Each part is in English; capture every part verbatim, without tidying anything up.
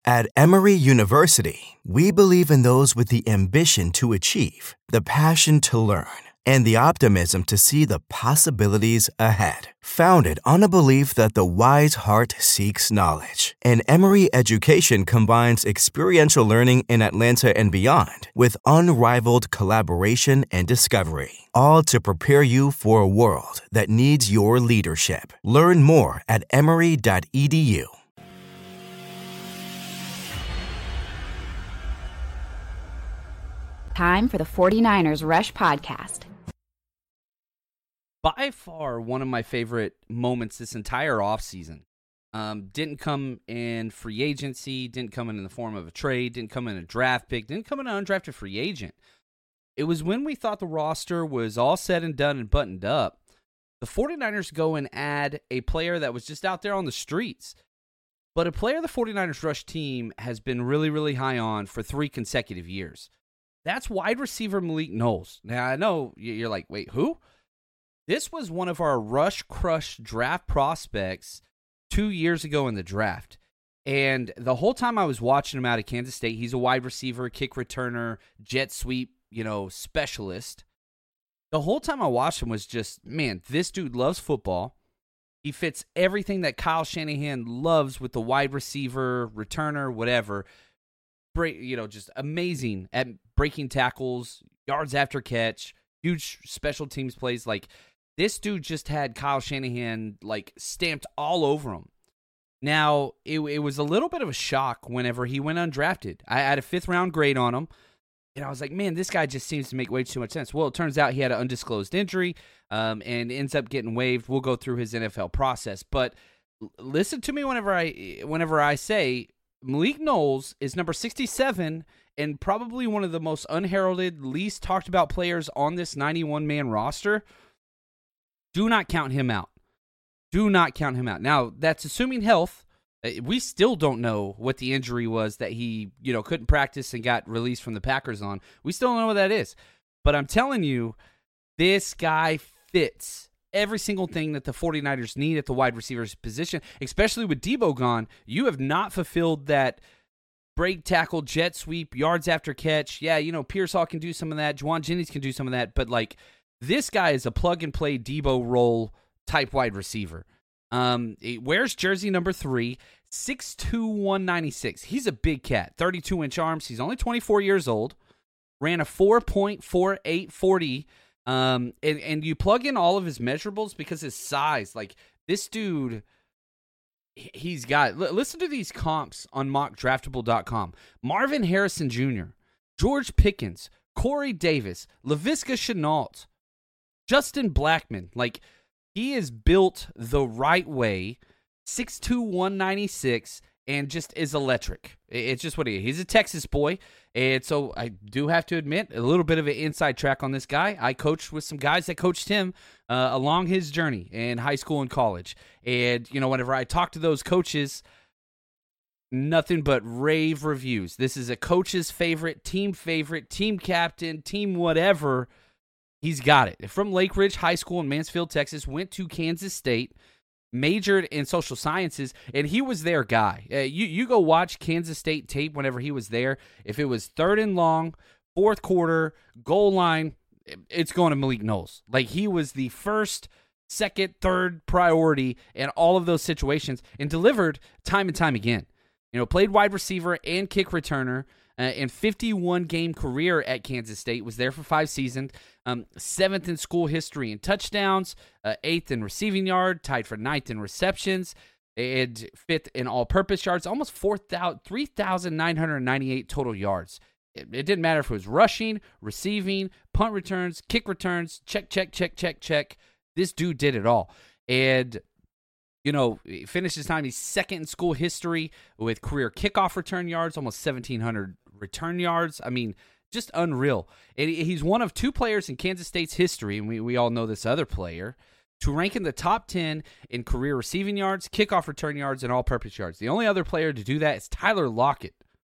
At Emory University, we believe in those with the ambition to achieve, the passion to learn, and the optimism to see the possibilities ahead. Founded on a belief that the wise heart seeks knowledge, and Emory education combines experiential learning in Atlanta and beyond with unrivaled collaboration and discovery, all to prepare you for a world that needs your leadership. Learn more at emory dot e d u. Time for the forty-niners Rush Podcast. By far, one of my favorite moments this entire offseason. Um, didn't come in free agency, didn't come in in the form of a trade, didn't come in a draft pick, didn't come in an undrafted free agent. It was when we thought the roster was all said and done and buttoned up. The forty-niners go and add a player that was just out there on the streets. But a player the forty-niners Rush team has been really, really high on for three consecutive years. That's wide receiver Malik Knowles. Now, I know you're like, wait, who? This was one of our Rush Crush draft prospects two years ago in the draft. And the whole time I was watching him out of Kansas State, he's a wide receiver, kick returner, jet sweep, you know, specialist. The whole time I watched him was just, man, this dude loves football. He fits everything that Kyle Shanahan loves with the wide receiver, returner, whatever. Break, you know, just amazing at breaking tackles, yards after catch, huge special teams plays. Like, this dude just had Kyle Shanahan, like, stamped all over him. Now, it, it was a little bit of a shock whenever he went undrafted. I had a fifth-round grade on him, and I was like, man, this guy just seems to make way too much sense. Well, it turns out he had an undisclosed injury um, and ends up getting waived. We'll go through his N F L process. But listen to me whenever I whenever I say Malik Knowles is number sixty-seven and probably one of the most unheralded, least talked about players on this ninety-one man roster. Do not count him out. Do not count him out. Now, that's assuming health. We still don't know what the injury was that he, you know, couldn't practice and got released from the Packers on. We still don't know what that is. But I'm telling you, this guy fits every single thing that the forty-niners need at the wide receiver's position, especially with Debo gone. You have not fulfilled that break tackle, jet sweep, yards after catch. Yeah, you know, Pearsall can do some of that. Juwan Jennings can do some of that. But, like, this guy is a plug-and-play Debo role type wide receiver. Um, he wears jersey number three, six two, one ninety-six. He's a big cat, thirty-two inch arms. He's only twenty-four years old. Ran a four point four eight forty. Um, and, and you plug in all of his measurables because his size, like, this dude, he's got, listen to these comps on mock draftable dot com. Marvin Harrison Junior, George Pickens, Corey Davis, Laviska Shenault, Justin Blackman. Like, he is built the right way, six two, one ninety-six, and just is electric. It's just what he is. He's a Texas boy, and so I do have to admit, a little bit of an inside track on this guy. I coached with some guys that coached him uh, along his journey in high school and college. And, you know, whenever I talk to those coaches, nothing but rave reviews. This is a coach's favorite, team favorite, team captain, team whatever. He's got it. From Lake Ridge High School in Mansfield, Texas, went to Kansas State, majored in social sciences, and he was their guy. Uh, you, you go watch Kansas State tape whenever he was there. If it was third and long, fourth quarter, goal line, it's going to Malik Knowles. Like, he was the first, second, third priority in all of those situations and delivered time and time again. You know, played wide receiver and kick returner. Uh, in fifty-one game career at Kansas State, was there for five seasons, um, seventh in school history in touchdowns, uh, eighth in receiving yard, tied for ninth in receptions, and fifth in all-purpose yards, almost three thousand nine hundred ninety-eight total yards. It, it didn't matter if it was rushing, receiving, punt returns, kick returns, check, check, check, check, check. This dude did it all. And You know, he finished his time, he's second in school history with career kickoff return yards, almost seventeen hundred return yards. I mean, just unreal. And he's one of two players in Kansas State's history, and we, we all know this other player, to rank in the top ten in career receiving yards, kickoff return yards, and all-purpose yards. The only other player to do that is Tyler Lockett,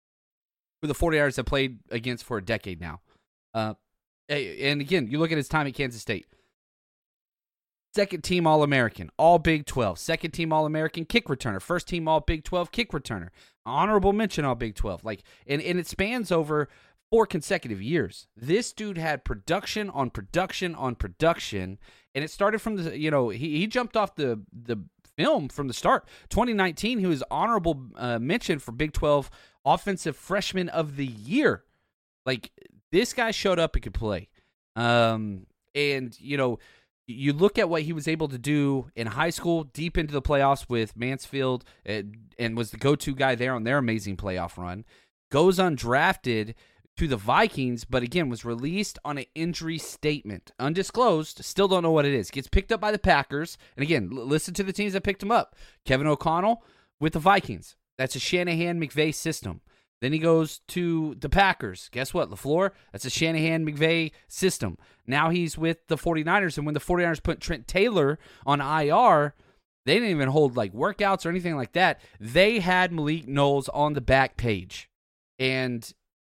who the forty-niners have played against for a decade now. Uh, and again, you look at his time at Kansas State. Second team All-American, all Big twelve. Second team All-American kick returner. First team all Big twelve kick returner. Honorable mention all Big twelve. Like, and, and it spans over four consecutive years. This dude had production on production on production, and it started from the, you know, he, he jumped off the, the film from the start. twenty nineteen, he was honorable uh, mention for Big twelve Offensive Freshman of the Year. Like, this guy showed up and could play. Um, and, you know, you look at what he was able to do in high school, deep into the playoffs with Mansfield, and, and was the go-to guy there on their amazing playoff run. Goes undrafted to the Vikings, but again, was released on an injury statement. Undisclosed, still don't know what it is. Gets picked up by the Packers. And again, l- listen to the teams that picked him up. Kevin O'Connell with the Vikings. That's a Shanahan-McVay system. Then he goes to the Packers. Guess what? LaFleur, that's a Shanahan-McVay system. Now he's with the 49ers, and when the 49ers put Trent Taylor on I R, they didn't even hold like workouts or anything like that. They had Malik Knowles on the back page. And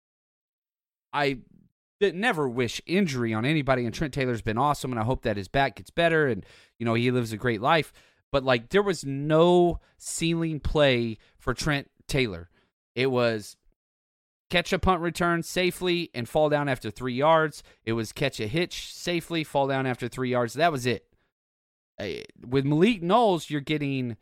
I never wish injury on anybody, and Trent Taylor's been awesome, and I hope that his back gets better, and, you know, he lives a great life. But, like, there was no ceiling play for Trent Taylor. It was catch a punt return safely and fall down after three yards. It was catch a hitch safely, fall down after three yards. That was it. With Malik Knowles, you're getting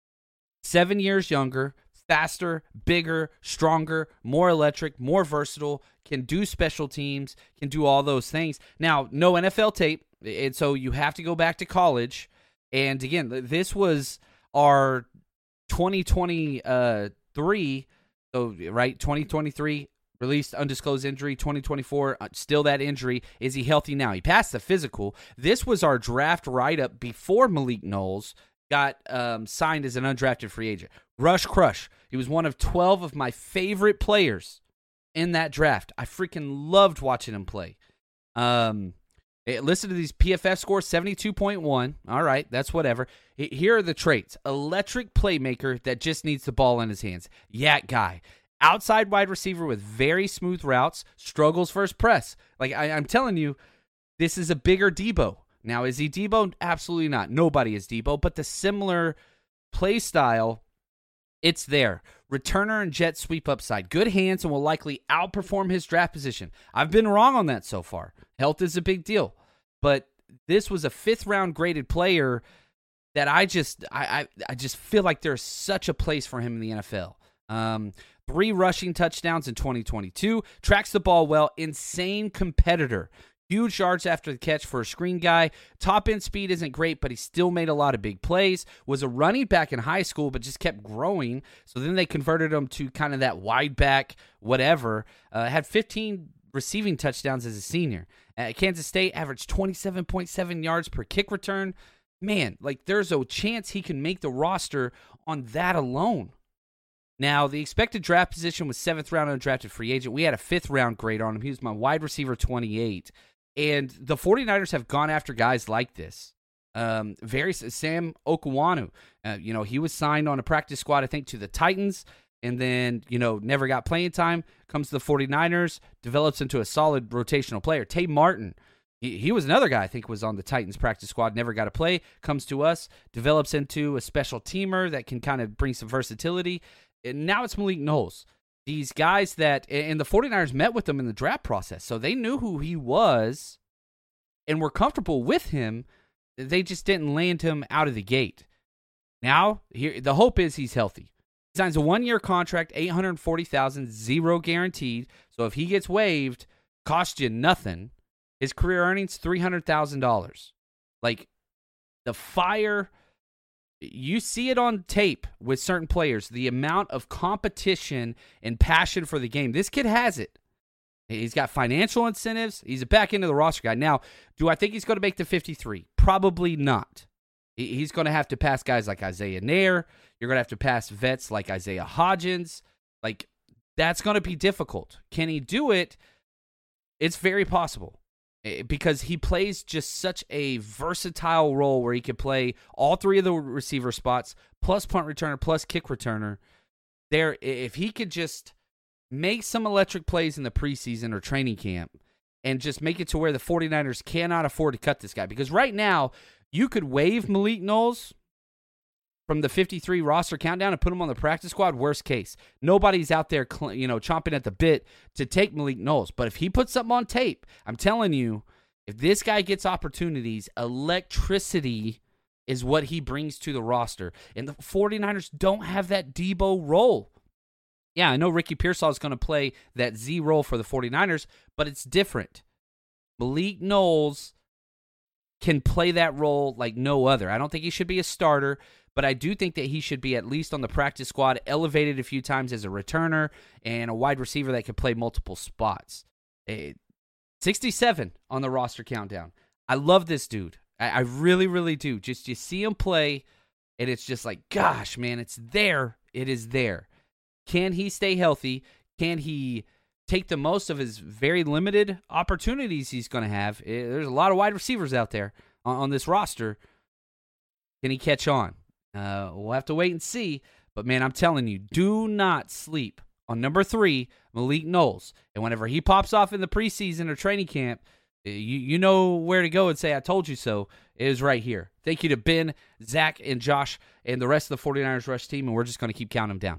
seven years younger, faster, bigger, stronger, more electric, more versatile, can do special teams, can do all those things. Now, no N F L tape, and so you have to go back to college. And again, this was our twenty twenty-three, so right, twenty twenty-three, released undisclosed injury, twenty twenty-four, uh, still that injury. Is he healthy now? He passed the physical. This was our draft write-up before Malik Knowles got um, signed as an undrafted free agent. Rush Crush. He was one of twelve of my favorite players in that draft. I freaking loved watching him play. Um, listen to these P F F scores, seventy-two point one. All right, that's whatever. Here are the traits. Electric playmaker that just needs the ball in his hands. Yak guy. Outside wide receiver with very smooth routes. Struggles first press. Like, I, I'm telling you, this is a bigger Debo. Now, is he Debo? Absolutely not. Nobody is Debo, but the similar play style, it's there. Returner and jet sweep upside. Good hands and will likely outperform his draft position. I've been wrong on that so far. Health is a big deal. But this was a fifth-round graded player that I just I, I, I just feel like there's such a place for him in the N F L. Um, three rushing touchdowns in twenty twenty-two. Tracks the ball well. Insane competitor. Huge yards after the catch for a screen guy. Top end speed isn't great, but he still made a lot of big plays. Was a running back in high school, but just kept growing. So then they converted him to kind of that wide back, whatever. Uh, had fifteen receiving touchdowns as a senior. At Kansas State, averaged twenty-seven point seven yards per kick return. Man, like there's a chance he can make the roster on that alone. Now, the expected draft position was seventh round undrafted free agent. We had a fifth round grade on him. He was my wide receiver twenty-eight. And the 49ers have gone after guys like this. Um, very Sam Okuwanu, uh, you know, he was signed on a practice squad, I think, to the Titans, and then, you know, never got playing time, comes to the 49ers, develops into a solid rotational player. Tay Martin, he, he was another guy I think was on the Titans practice squad, never got to play, comes to us, develops into a special teamer that can kind of bring some versatility. And now it's Malik Knowles. These guys that, and the 49ers met with him in the draft process, so they knew who he was and were comfortable with him. They just didn't land him out of the gate. Now, here the hope is he's healthy. He signs a one-year contract, eight hundred forty thousand dollars, zero guaranteed. So if he gets waived, costs you nothing. His career earnings, three hundred thousand dollars. Like, the fire, you see it on tape with certain players, the amount of competition and passion for the game. This kid has it. He's got financial incentives. He's a back end of the roster guy. Now, do I think he's going to make the fifty-three? Probably not. He's going to have to pass guys like Isaiah Nair. You're going to have to pass vets like Isaiah Hodgins. Like, that's going to be difficult. Can he do it? It's very possible. Because he plays just such a versatile role where he could play all three of the receiver spots, plus punt returner, plus kick returner. There, if he could just make some electric plays in the preseason or training camp and just make it to where the 49ers cannot afford to cut this guy. Because right now, You could waive Malik Knowles from the fifty-three roster countdown and put him on the practice squad. Worst case, nobody's out there, you know, chomping at the bit to take Malik Knowles. But if he puts something on tape, I'm telling you, if this guy gets opportunities, electricity is what he brings to the roster. And the 49ers don't have that Debo role. Yeah, I know Ricky Pearsall is going to play that Z role for the 49ers, but it's different. Malik Knowles can play that role like no other. I don't think he should be a starter, but I do think that he should be at least on the practice squad, elevated a few times as a returner and a wide receiver that can play multiple spots. It, sixty-seven on the roster countdown. I love this dude. I, I really, really do. Just you see him play, and it's just like, gosh, man, it's there. It is there. Can he stay healthy? Can he take the most of his very limited opportunities he's going to have? There's a lot of wide receivers out there on, on this roster. Can he catch on? Uh, we'll have to wait and see. But, man, I'm telling you, do not sleep on number three, Malik Knowles. And whenever he pops off in the preseason or training camp, you, you know where to go and say, I told you so. It is right here. Thank you to Ben, Zach, and Josh, and the rest of the 49ers Rush team, and we're just going to keep counting them down.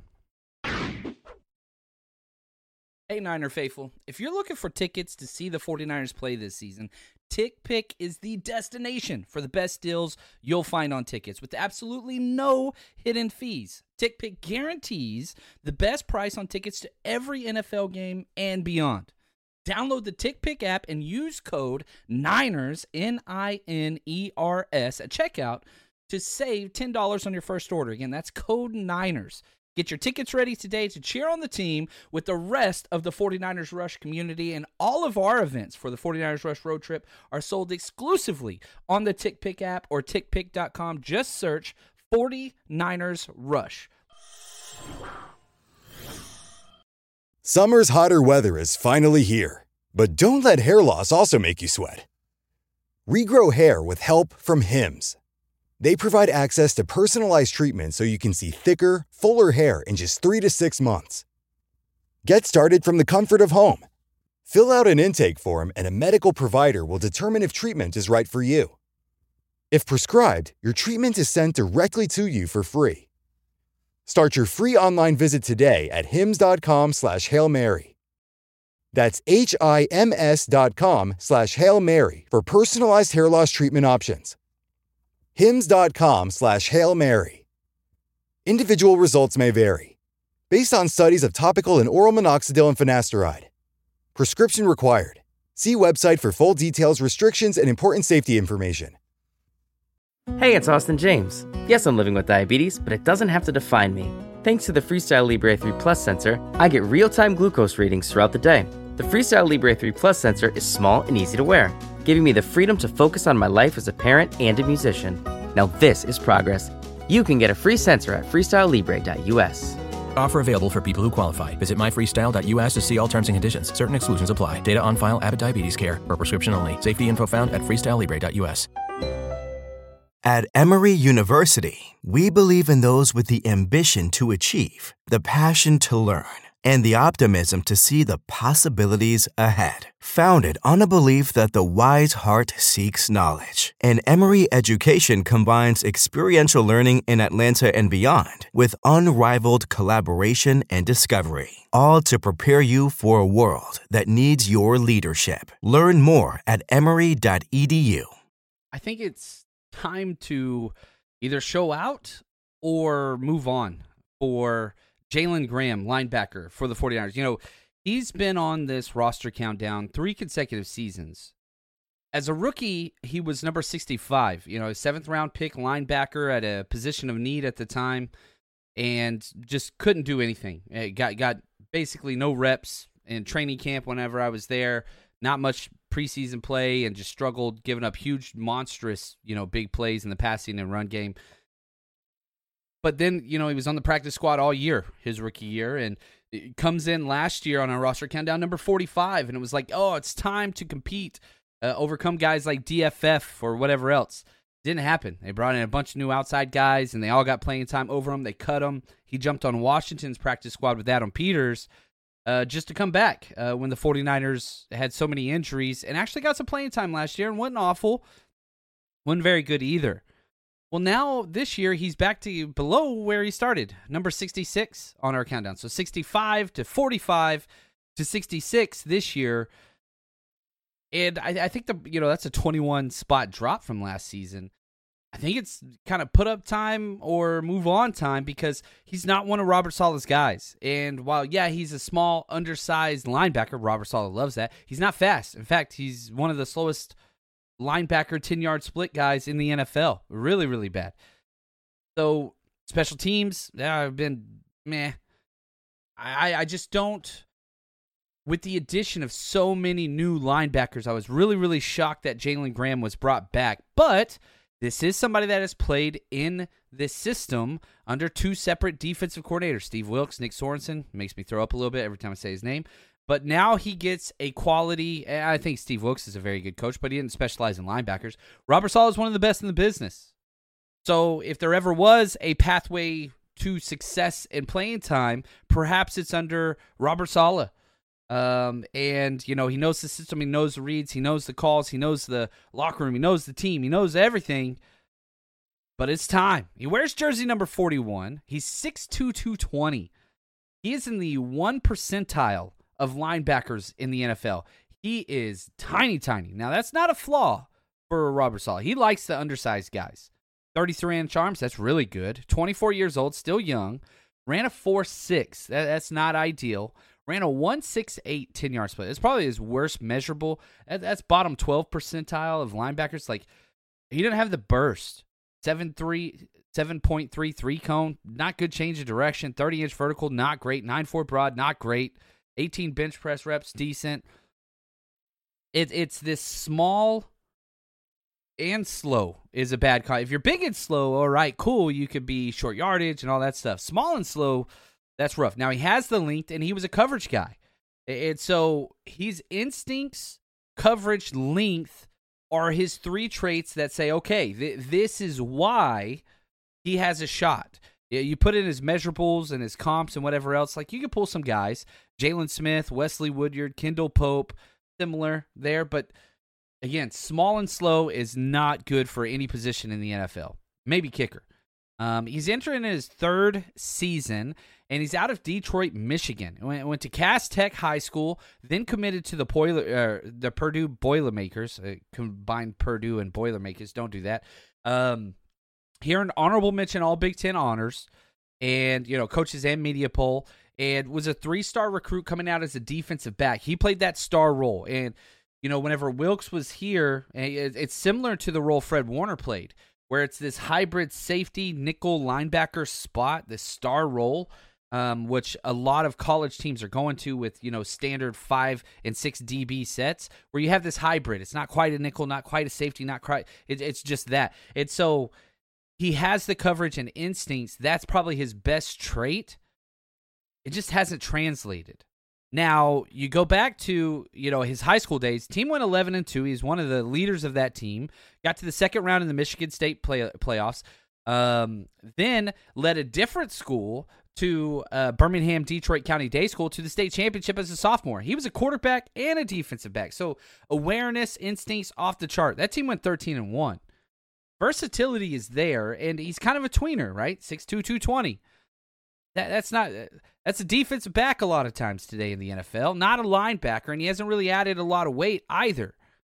Hey, Niner faithful, if you're looking for tickets to see the 49ers play this season, TickPick is the destination for the best deals you'll find on tickets with absolutely no hidden fees. TickPick guarantees the best price on tickets to every N F L game and beyond. Download the TickPick app and use code NINERS, N I N E R S, at checkout to save ten dollars on your first order. Again, that's code NINERS. Get your tickets ready today to cheer on the team with the rest of the 49ers Rush community, and all of our events for the 49ers Rush road trip are sold exclusively on the TickPick app or tick pick dot com. Just search 49ers Rush. Summer's hotter weather is finally here, but don't let hair loss also make you sweat. Regrow hair with help from Hims. They provide access to personalized treatment so you can see thicker, fuller hair in just three to six months. Get started from the comfort of home. Fill out an intake form and a medical provider will determine if treatment is right for you. If prescribed, your treatment is sent directly to you for free. Start your free online visit today at hims.com slash Hail Mary. That's H-I-M-S dot com slash Hail Mary for personalized hair loss treatment options. Hims.com slash Hail Mary. Individual results may vary. Based on studies of topical and oral minoxidil and finasteride. Prescription required. See website for full details, restrictions, and important safety information. Hey, it's Austin James. Yes, I'm living with diabetes, but it doesn't have to define me. Thanks to the Freestyle Libre three Plus sensor, I get real-time glucose readings throughout the day. The Freestyle Libre three Plus sensor is small and easy to wear, giving me the freedom to focus on my life as a parent and a musician. Now this is progress. You can get a free sensor at freestyle libre dot U S. Offer available for people who qualify. Visit my freestyle dot U S to see all terms and conditions. Certain exclusions apply. Data on file, Abbott Diabetes Care. Per prescription only. Safety info found at freestyle libre dot U S. At Emory University, we believe in those with the ambition to achieve, the passion to learn, and the optimism to see the possibilities ahead. Founded on a belief that the wise heart seeks knowledge, and Emory Education combines experiential learning in Atlanta and beyond with unrivaled collaboration and discovery, all to prepare you for a world that needs your leadership. Learn more at emory dot e d u. I think it's time to either show out or move on for Jalen Graham, linebacker for the 49ers. You know, he's been on this roster countdown three consecutive seasons. As a rookie, he was number sixty-five, you know, a seventh-round pick linebacker at a position of need at the time, and just couldn't do anything. It got, got basically no reps in training camp whenever I was there, not much preseason play, and just struggled, giving up huge, monstrous, you know, big plays in the passing and run game. But then, you know, he was on the practice squad all year, his rookie year, and it comes in last year on our roster countdown, number forty-five, and it was like, oh, it's time to compete, uh, overcome guys like D F F or whatever else. Didn't happen. They brought in a bunch of new outside guys, and they all got playing time over him. They cut him. He jumped on Washington's practice squad with Adam Peters uh, just to come back uh, when the 49ers had so many injuries, and actually got some playing time last year and wasn't awful. wasn't very good either. Well, now this year he's back to below where he started, number sixty-six on our countdown. So sixty-five to forty-five to sixty-six this year. And I, I think the you know that's a twenty-one spot drop from last season. I think it's kind of put up time or move on time because he's not one of Robert Saleh's guys. And while, yeah, he's a small, undersized linebacker, Robert Saleh loves that, he's not fast. In fact, he's one of the slowest linebacker ten-yard split guys in the N F L. Really, really bad. So, special teams, yeah, I've been meh. I, I just don't... With the addition of so many new linebackers, I was really, really shocked that Jalen Graham was brought back. But this is somebody that has played in this system under two separate defensive coordinators, Steve Wilks, Nick Sorensen. Makes me throw up a little bit every time I say his name. But now he gets a quality, I think Steve Wilks is a very good coach, but he didn't specialize in linebackers. Robert Saleh is one of the best in the business. So if there ever was a pathway to success in playing time, perhaps it's under Robert Saleh. Um, and, you know, he knows the system, he knows the reads, he knows the calls, he knows the locker room, he knows the team, he knows everything. But it's time. He wears jersey number forty-one. He's six two, two twenty. He is in the one percentile of linebackers in the N F L. He is tiny, tiny. Now, that's not a flaw for Robert Saleh. He likes the undersized guys. thirty-three inch arms, that's really good. twenty-four years old, still young. Ran a four six. That, that's not ideal. Ran a one sixty-eight ten-yard split. It's probably his worst measurable. That's bottom twelve percentile of linebackers. Like, he didn't have the burst. seven point three three cone, not good change of direction. thirty inch vertical, not great. nine four broad, not great. eighteen bench press reps, decent. It, it's this small and slow is a bad call. If you're big and slow, all right, cool. You could be short yardage and all that stuff. Small and slow, that's rough. Now, he has the length, and he was a coverage guy. And so his instincts, coverage, length are his three traits that say, okay, th- this is why he has a shot. You put in his measurables and his comps and whatever else. Like, you can pull some guys. Jalen Smith, Wesley Woodyard, Kendall Pope, similar there. But, again, small and slow is not good for any position in the N F L. Maybe kicker. Um, he's entering his third season, and he's out of Detroit, Michigan. Went, went to Cass Tech High School, then committed to the Boiler, uh, the Purdue Boilermakers. Uh, combine Purdue and Boilermakers. Don't do that. Um, here an honorable mention, all Big Ten honors, and you know coaches and media poll, and was a three-star recruit coming out as a defensive back. He played that star role, and you know whenever Wilks was here, it's similar to the role Fred Warner played, where it's this hybrid safety nickel linebacker spot, this star role, um, which a lot of college teams are going to with, you know, standard five and six D B sets, where you have this hybrid. It's not quite a nickel, not quite a safety, not quite. It, it's just that. And so he has the coverage and instincts. That's probably his best trait. It just hasn't translated. Now, you go back to, you know, his high school days. Team went eleven and two. He's one of the leaders of that team. Got to the second round in the Michigan State play, playoffs. Um, then led a different school to uh, Birmingham Detroit County Day School to the state championship as a sophomore. He was a quarterback and a defensive back. So awareness, instincts off the chart. That team went thirteen and one. Versatility is there, and he's kind of a tweener, right? six two, two twenty. That, that's not that's a defensive back a lot of times today in the N F L, not a linebacker, and he hasn't really added a lot of weight either.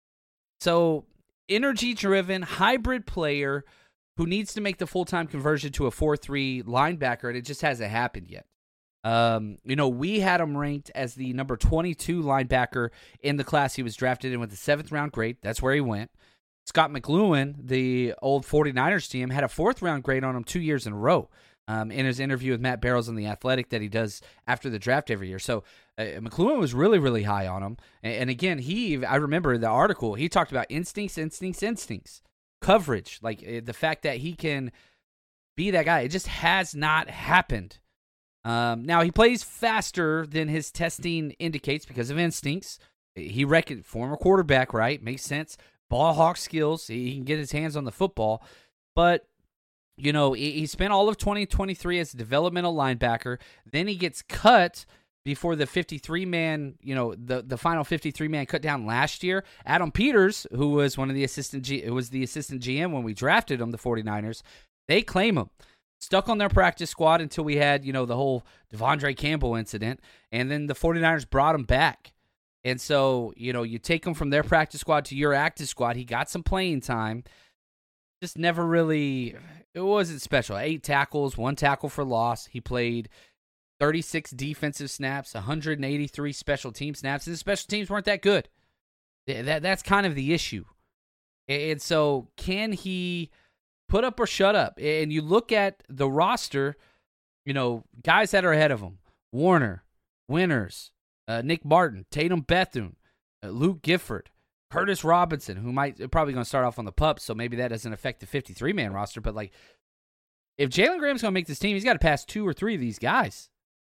So, energy-driven, hybrid player who needs to make the full-time conversion to a four three linebacker, and it just hasn't happened yet. Um, you know, we had him ranked as the number twenty-two linebacker in the class he was drafted in with the seventh-round grade. That's where he went. Scott McLuhan, the old 49ers team, had a fourth-round grade on him two years in a row. Um, in his interview with Matt Barrows on The Athletic that he does after the draft every year. So uh, McLuhan was really, really high on him. And, and again, he I remember the article, he talked about instincts, instincts, instincts, coverage, like uh, the fact that he can be that guy. It just has not happened. Um, now, he plays faster than his testing indicates because of instincts. He reckon former quarterback, right? Makes sense. Ball hawk skills. He, he can get his hands on the football. But you know, he spent all of twenty twenty-three as a developmental linebacker. Then he gets cut before the fifty-three man, you know, the, the final fifty-three man cut down last year, Adam Peters, who was one of the assistant G, who was the assistant G M when we drafted him, the 49ers, they claim him. Stuck on their practice squad until we had, you know, the whole Devondre Campbell incident, and then the 49ers brought him back. And so, you know, you take him from their practice squad to your active squad. He got some playing time. Just never really, it wasn't special. Eight tackles, one tackle for loss. He played thirty-six defensive snaps, one hundred eighty-three special team snaps, and the special teams weren't that good. That That's kind of the issue. And so can he put up or shut up? And you look at the roster, you know, guys that are ahead of him, Warner, Winters, uh, Nick Martin, Tatum Bethune, uh, Luke Gifford, Curtis Robinson, who might probably going to start off on the pup, so maybe that doesn't affect the fifty-three man roster. But, like, if Jalen Graham's going to make this team, he's got to pass two or three of these guys.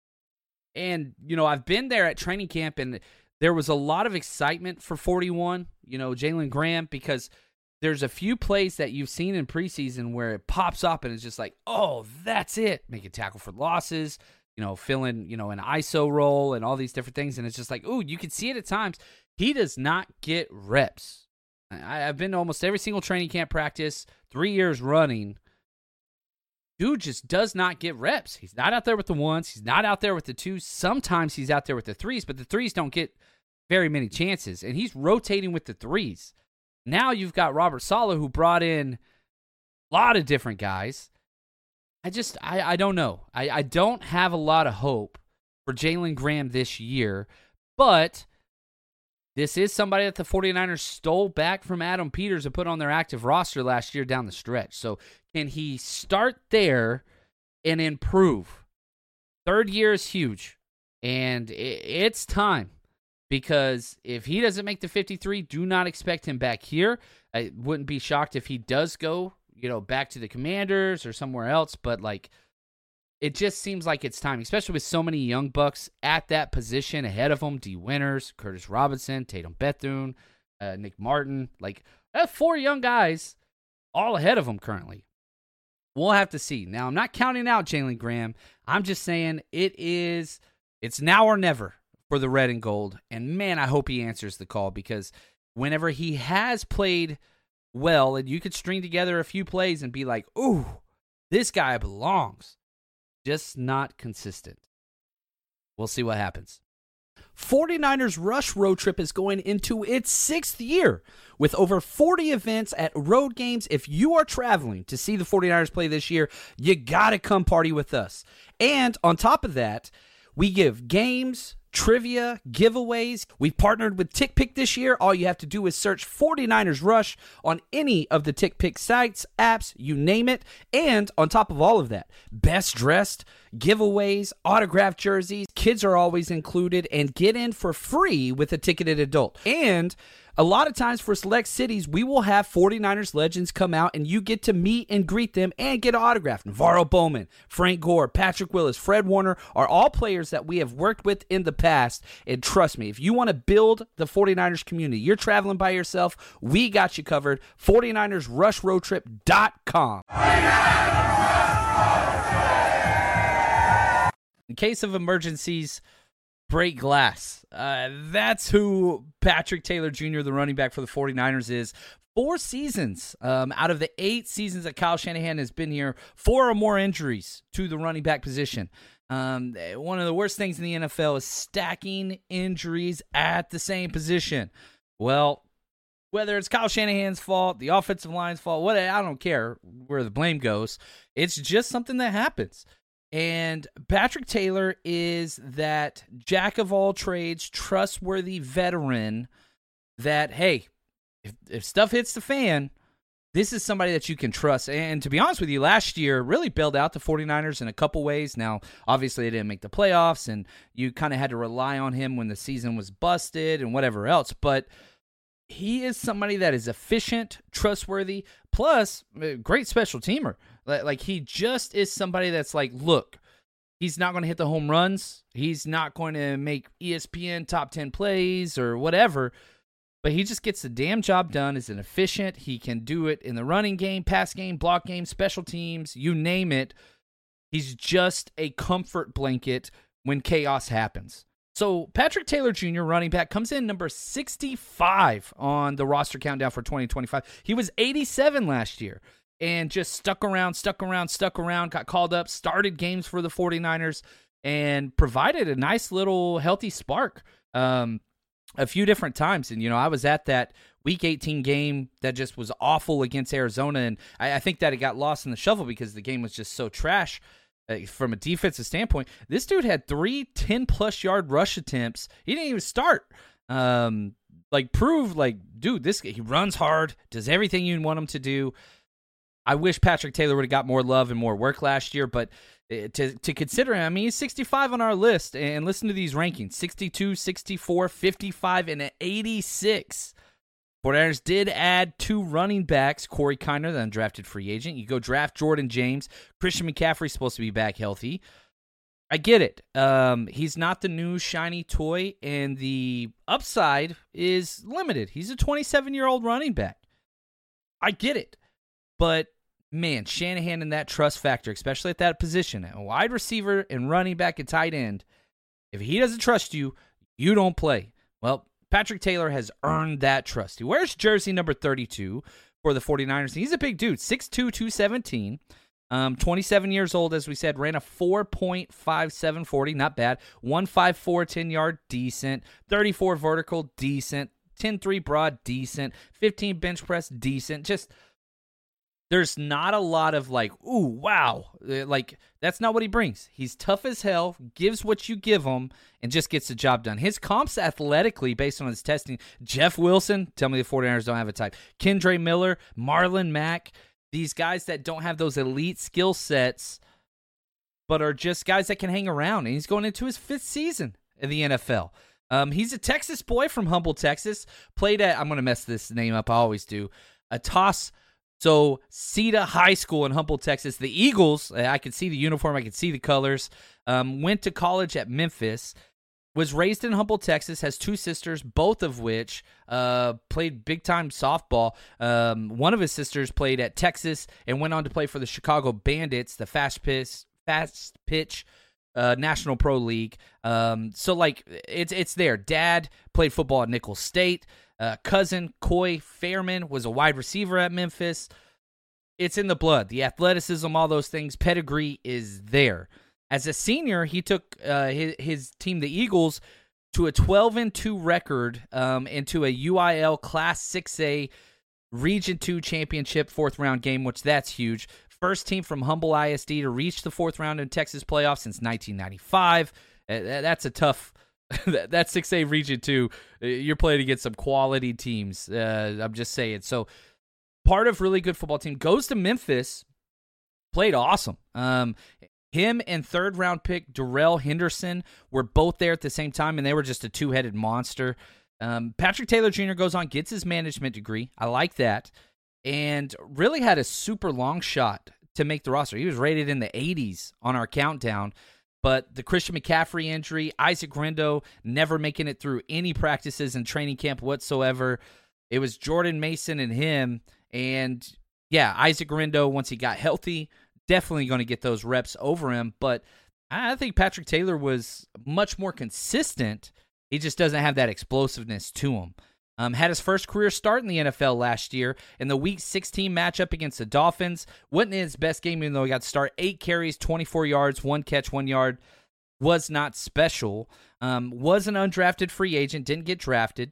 And, you know, I've been there at training camp, and there was a lot of excitement for forty-one, you know, Jalen Graham, because there's a few plays that you've seen in preseason where it pops up and it's just like, oh, that's it. Make a tackle for losses, you know, fill in, you know, an I S O role and all these different things. And it's just like, ooh, you can see it at times. He does not get reps. I, I've been to almost every single training camp practice, three years running. Dude just does not get reps. He's not out there with the ones. He's not out there with the twos. Sometimes he's out there with the threes, but the threes don't get very many chances. And he's rotating with the threes. Now you've got Robert Saleh, who brought in a lot of different guys. I just, I, I don't know. I, I don't have a lot of hope for Jalen Graham this year, but this is somebody that the 49ers stole back from Adam Peters and put on their active roster last year down the stretch. So can he start there and improve? Third year is huge, and it, it's time. Because if he doesn't make the fifty-three, do not expect him back here. I wouldn't be shocked if he does go, you know, back to the Commanders or somewhere else. But, like, it just seems like it's time, especially with so many young bucks at that position ahead of him. D. Winters, Curtis Robinson, Tatum Bethune, uh, Nick Martin. Like, I have four young guys all ahead of him currently. We'll have to see. Now, I'm not counting out Jalen Graham. I'm just saying it is, it's now or never for the red and gold. And, man, I hope he answers the call, because whenever he has played well, and you could string together a few plays and be like, ooh, this guy belongs, just not consistent. We'll see what happens. 49ers Rush Road Trip is going into its sixth year with over forty events at road games. If you are traveling to see the 49ers play this year, you got to come party with us. And on top of that, we give games, trivia, giveaways. We've partnered with TickPick this year. All you have to do is search 49ers Rush on any of the TickPick sites, apps, you name it. And on top of all of that, best dressed, giveaways, autographed jerseys, kids are always included, and get in for free with a ticketed adult. And a lot of times for select cities, we will have 49ers legends come out, and you get to meet and greet them and get an autograph. Navarro Bowman, Frank Gore, Patrick Willis, Fred Warner are all players that we have worked with in the past. And trust me, if you want to build the 49ers community, you're traveling by yourself, we got you covered. 49ers Rush Road Trip dot com. In case of emergencies, break glass. Uh, that's who Patrick Taylor Junior, the running back for the 49ers, is. Four seasons um, out of the eight seasons that Kyle Shanahan has been here, four or more injuries to the running back position. Um, one of the worst things in the N F L is stacking injuries at the same position. Well, whether it's Kyle Shanahan's fault, the offensive line's fault, what I don't care where the blame goes. It's just something that happens. And Patrick Taylor is that jack of all trades, trustworthy veteran that, hey, if, if stuff hits the fan, this is somebody that you can trust. And to be honest with you, last year really bailed out the 49ers in a couple ways. Now, obviously, they didn't make the playoffs, and you kind of had to rely on him when the season was busted and whatever else. But he is somebody that is efficient, trustworthy, plus a great special teamer. Like, he just is somebody that's like, look, he's not going to hit the home runs. He's not going to make E S P N top ten plays or whatever, but he just gets the damn job done as an efficient. He can do it in the running game, pass game, block game, special teams, you name it. He's just a comfort blanket when chaos happens. So Patrick Taylor Junior, running back, comes in number sixty-five on the roster countdown for twenty twenty-five. He was eighty-seven last year and just stuck around, stuck around, stuck around, got called up, started games for the 49ers, and provided a nice little healthy spark um, a few different times. And, you know, I was at that Week eighteen game that just was awful against Arizona, and I, I think that it got lost in the shuffle because the game was just so trash. Uh, from a defensive standpoint, this dude had three ten-plus yard rush attempts. He didn't even start. Um, like, prove, like, dude, this he runs hard, does everything you want him to do. I wish Patrick Taylor would have got more love and more work last year, but to to consider him, I mean, he's sixty-five on our list, and listen to these rankings, sixty-two, sixty-four, fifty-five, and eighty-six. 49ers did add two running backs, Corey Kiner, the undrafted free agent. You go draft Jordan James. Christian McCaffrey's supposed to be back healthy. I get it. Um, he's not the new shiny toy, and the upside is limited. He's a twenty-seven-year-old running back. I get it. But, man, Shanahan and that trust factor, especially at that position, a wide receiver and running back and tight end, if he doesn't trust you, you don't play. Well, Patrick Taylor has earned that trust. He wears jersey number thirty-two for the 49ers. He's a big dude, six two, two seventeen, um, twenty-seven years old, as we said, ran a four point five seven forty, not bad, one five four, ten-yard, decent, thirty-four vertical, decent, ten three broad, decent, fifteen bench press, decent, just... There's not a lot of like, ooh, wow. Like, that's not what he brings. He's tough as hell, gives what you give him, and just gets the job done. His comps athletically, based on his testing, Jeff Wilson, tell me the 49ers don't have a type. Kendre Miller, Marlon Mack, these guys that don't have those elite skill sets, but are just guys that can hang around. And he's going into his fifth season in the N F L. Um, he's a Texas boy from Humble, Texas. Played at, I'm going to mess this name up, I always do, Atos. So, Cedar High School in Humble, Texas. The Eagles, I could see the uniform, I could see the colors, um, went to college at Memphis, was raised in Humble, Texas, has two sisters, both of which uh, played big-time softball. Um, one of his sisters played at Texas and went on to play for the Chicago Bandits, the fast pitch, fast pitch uh, National Pro League. Um, so, like, it's it's there. Dad played football at Nicholls State. Uh, cousin, Coy Fairman, was a wide receiver at Memphis. It's in the blood. The athleticism, all those things, pedigree is there. As a senior, he took uh, his, his team, the Eagles, to a twelve and two record um, and to a U I L Class six A Region two championship fourth-round game, which that's huge. First team from Humble I S D to reach the fourth round in Texas playoffs since nineteen ninety-five. Uh, that's a tough... that six A Region two, you're playing against some quality teams. Uh, I'm just saying. So, part of really good football team goes to Memphis, played awesome. Um, him and third-round pick Darrell Henderson were both there at the same time, and they were just a two-headed monster. Um, Patrick Taylor Junior goes on, gets his management degree. I like that. And really had a super long shot to make the roster. He was rated in the eighties on our countdown. But the Christian McCaffrey injury, Isaac Rindo never making it through any practices and training camp whatsoever. It was Jordan Mason and him. And, yeah, Isaac Rindo, once he got healthy, definitely going to get those reps over him. But I think Patrick Taylor was much more consistent. He just doesn't have that explosiveness to him. Um, had his first career start in the N F L last year in the Week sixteen matchup against the Dolphins. Wasn't his best game, even though he got to start. Eight carries, twenty-four yards, one catch, one yard. Was not special. Um, was an undrafted free agent, didn't get drafted.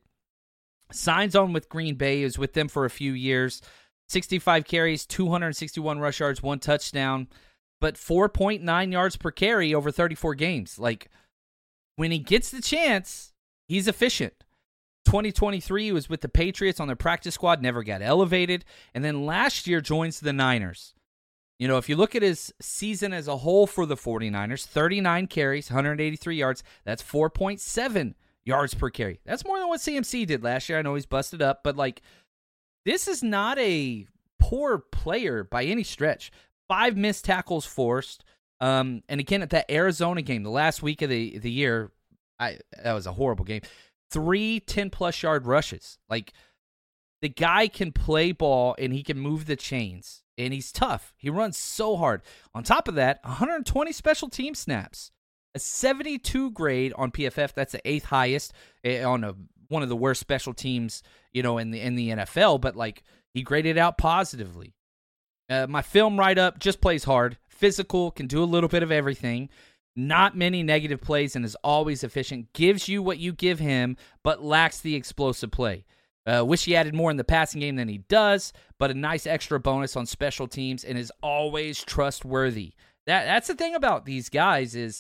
Signs on with Green Bay, was with them for a few years. sixty-five carries, two hundred sixty-one rush yards, one touchdown. But four point nine yards per carry over thirty-four games. Like, when he gets the chance, he's efficient. twenty twenty-three, he was with the Patriots on their practice squad, never got elevated. And then last year joins the Niners. You know, if you look at his season as a whole for the 49ers, thirty-nine carries, one hundred eighty-three yards. That's four point seven yards per carry. That's more than what C M C did last year. I know he's busted up, but, like, this is not a poor player by any stretch. Five missed tackles forced. Um, and again, at that Arizona game, the last week of the, the year, I that was a horrible game. Three ten-plus yard rushes. Like, the guy can play ball, and he can move the chains, and he's tough. He runs so hard. On top of that, one hundred twenty special team snaps. a seventy-two grade on P F F. That's the eighth highest on a, one of the worst special teams, you know, in the in the N F L. But like he graded out positively. Uh, my film write-up, just plays hard, physical, can do a little bit of everything. Not many negative plays and is always efficient. Gives you what you give him, but lacks the explosive play. Uh, wish he added more in the passing game than he does, but a nice extra bonus on special teams and is always trustworthy. That That's the thing about these guys is,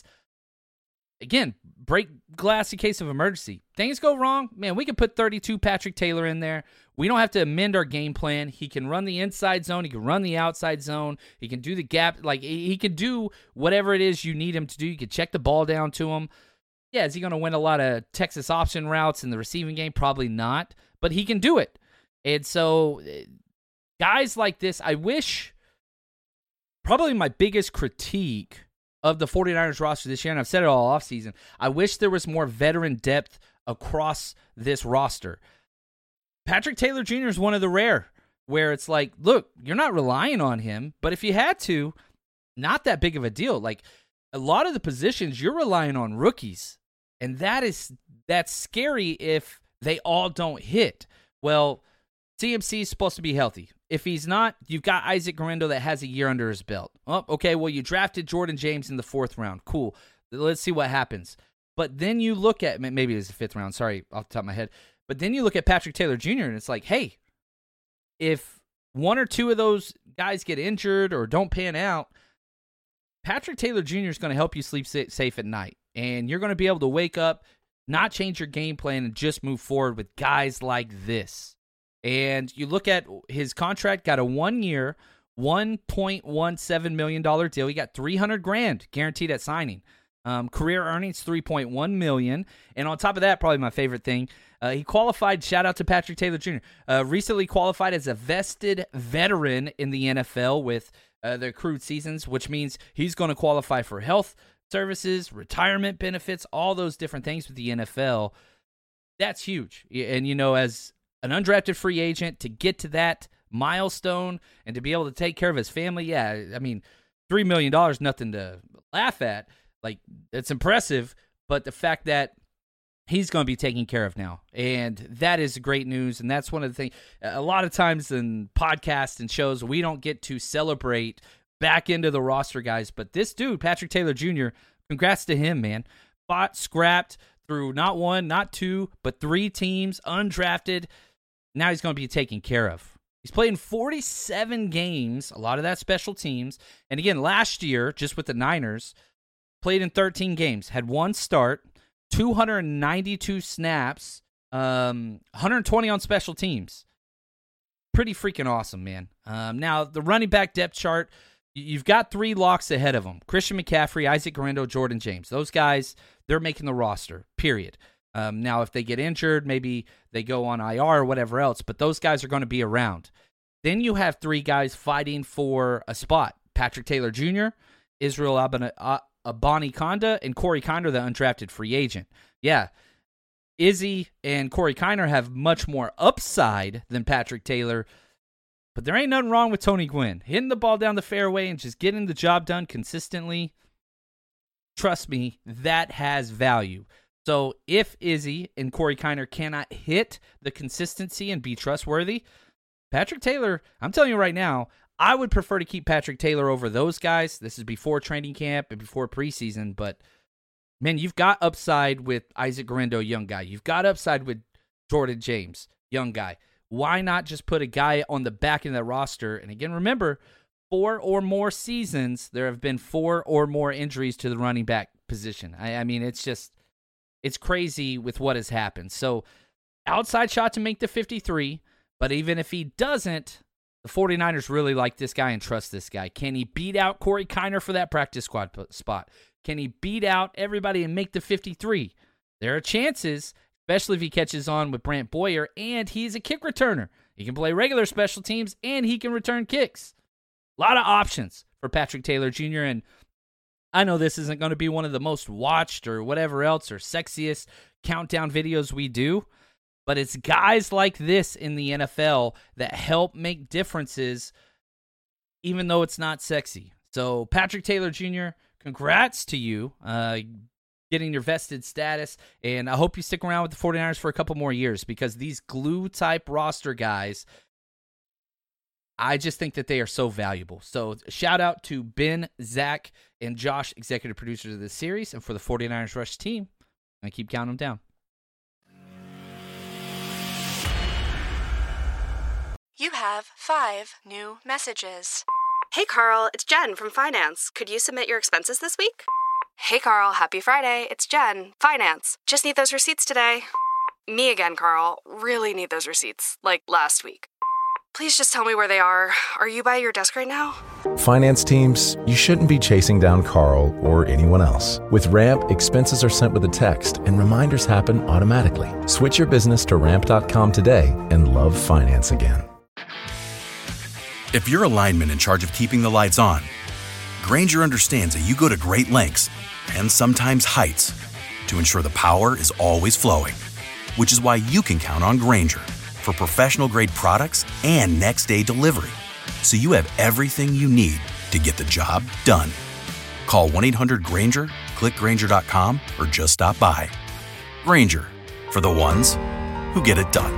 again, break glass in case of emergency. Things go wrong, man, we can put thirty-two Patrick Taylor in there. We don't have to amend our game plan. He can run the inside zone. He can run the outside zone. He can do the gap. Like, he can do whatever it is you need him to do. You can check the ball down to him. Yeah, is he going to win a lot of Texas option routes in the receiving game? Probably not, but he can do it. And so guys like this, I wish, probably my biggest critique of the 49ers roster this year, and I've said it all offseason, I wish there was more veteran depth across this roster. Patrick Taylor Junior is one of the rare where it's like, look, you're not relying on him, but if you had to, not that big of a deal. Like, a lot of the positions, you're relying on rookies, and that is that's scary if they all don't hit. Well, C M C is supposed to be healthy. If he's not, you've got Isaac Guerendo that has a year under his belt. Oh, okay, well, you drafted Jordan James in the fourth round. Cool. Let's see what happens. But then you look at, maybe it was the fifth round, sorry, off the top of my head. But then you look at Patrick Taylor Junior, and it's like, hey, if one or two of those guys get injured or don't pan out, Patrick Taylor Junior is going to help you sleep safe at night. And you're going to be able to wake up, not change your game plan, and just move forward with guys like this. And you look at his contract, got a one-year, one point one seven million dollars deal. He got three hundred grand guaranteed at signing. Um, career earnings, three point one million dollars. And on top of that, probably my favorite thing, uh, he qualified, shout out to Patrick Taylor Junior, uh, recently qualified as a vested veteran in the N F L with uh, the accrued seasons, which means he's going to qualify for health services, retirement benefits, all those different things with the N F L. That's huge. And, you know, as an undrafted free agent, to get to that milestone and to be able to take care of his family, yeah, I mean, three million dollars, nothing to laugh at. Like, it's impressive, but the fact that he's going to be taken care of now, and that is great news, and that's one of the things. A lot of times in podcasts and shows, we don't get to celebrate back into the roster guys, but this dude, Patrick Taylor Junior, congrats to him, man. Fought, scrapped through not one, not two, but three teams, undrafted. Now he's going to be taken care of. He's played in forty-seven games, a lot of that special teams, and again, last year, just with the Niners, played in thirteen games, had one start, two hundred ninety-two snaps, um, one hundred twenty on special teams. Pretty freaking awesome, man. Um, now, the running back depth chart, you've got three locks ahead of them. Christian McCaffrey, Isaac Guerendo, Jordan James. Those guys, they're making the roster, period. Um, now, if they get injured, maybe they go on I R or whatever else, but those guys are going to be around. Then you have three guys fighting for a spot. Patrick Taylor Junior, Israel Abana, uh, Abani Konda, and Corey Kiner, the undrafted free agent. Yeah, Izzy and Corey Kiner have much more upside than Patrick Taylor, but there ain't nothing wrong with Tony Gwynn. Hitting the ball down the fairway and just getting the job done consistently, trust me, that has value. So if Izzy and Corey Kiner cannot hit the consistency and be trustworthy, Patrick Taylor, I'm telling you right now, I would prefer to keep Patrick Taylor over those guys. This is before training camp and before preseason, but man, you've got upside with Isaac Guerendo, young guy. You've got upside with Jordan James, young guy. Why not just put a guy on the back end of the roster? And again, remember, four or more seasons, there have been four or more injuries to the running back position. I, I mean, it's just, it's crazy with what has happened. So, outside shot to make the fifty-three, but even if he doesn't, the 49ers really like this guy and trust this guy. Can he beat out Corey Kiner for that practice squad spot? Can he beat out everybody and make the fifty-three? There are chances, especially if he catches on with Brant Boyer, and he's a kick returner. He can play regular special teams, and he can return kicks. A lot of options for Patrick Taylor Junior, and I know this isn't going to be one of the most watched or whatever else or sexiest countdown videos we do, but it's guys like this in the N F L that help make differences, even though it's not sexy. So Patrick Taylor Junior, congrats to you uh, getting your vested status, and I hope you stick around with the 49ers for a couple more years because these glue-type roster guys, I just think that they are so valuable. So shout out to Ben, Zach, and Josh, executive producers of this series, and for the 49ers Rush team, I keep counting them down. You have five new messages. Hey, Carl, it's Jen from Finance. Could you submit your expenses this week? Hey, Carl, happy Friday. It's Jen, Finance. Just need those receipts today. Me again, Carl. Really need those receipts, like last week. Please just tell me where they are. Are you by your desk right now? Finance teams, you shouldn't be chasing down Carl or anyone else. With Ramp, expenses are sent with a text and reminders happen automatically. Switch your business to ramp dot com today and love finance again. If you're a lineman in charge of keeping the lights on, Grainger understands that you go to great lengths and sometimes heights to ensure the power is always flowing, which is why you can count on Grainger for professional-grade products and next-day delivery, so you have everything you need to get the job done. Call one eight hundred Grainger, click Grainger dot com, or just stop by. Grainger, for the ones who get it done.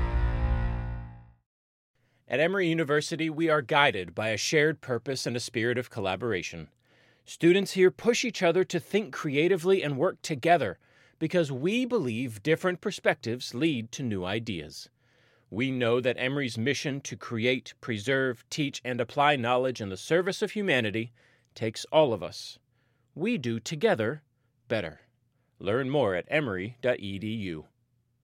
At Emory University, we are guided by a shared purpose and a spirit of collaboration. Students here push each other to think creatively and work together because we believe different perspectives lead to new ideas. We know that Emory's mission to create, preserve, teach, and apply knowledge in the service of humanity takes all of us. We do together better. Learn more at emory dot e d u.